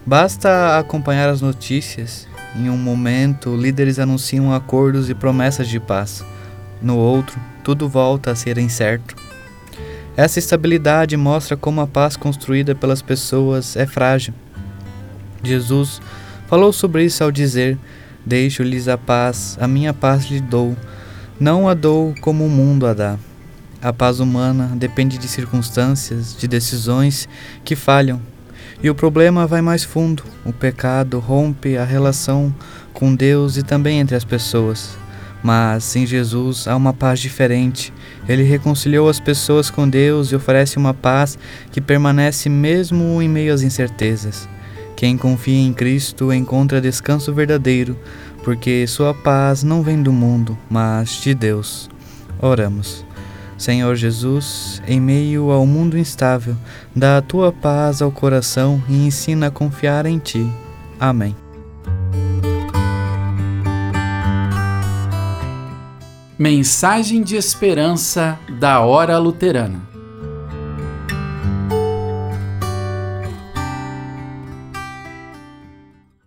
Basta acompanhar as notícias. Em um momento, líderes anunciam acordos e promessas de paz. No outro, tudo volta a ser incerto. Essa estabilidade mostra como a paz construída pelas pessoas é frágil. Jesus falou sobre isso ao dizer: "Deixo-lhes a paz, a minha paz lhe dou. Não a dou como o mundo a dá." A paz humana depende de circunstâncias, de decisões que falham. E o problema vai mais fundo. O pecado rompe a relação com Deus e também entre as pessoas. Mas em Jesus há uma paz diferente. Ele reconciliou as pessoas com Deus e oferece uma paz que permanece mesmo em meio às incertezas. Quem confia em Cristo encontra descanso verdadeiro, porque sua paz não vem do mundo, mas de Deus. Oramos. Senhor Jesus, em meio ao mundo instável, dá a tua paz ao coração e ensina a confiar em ti. Amém. Mensagem de esperança da Hora Luterana.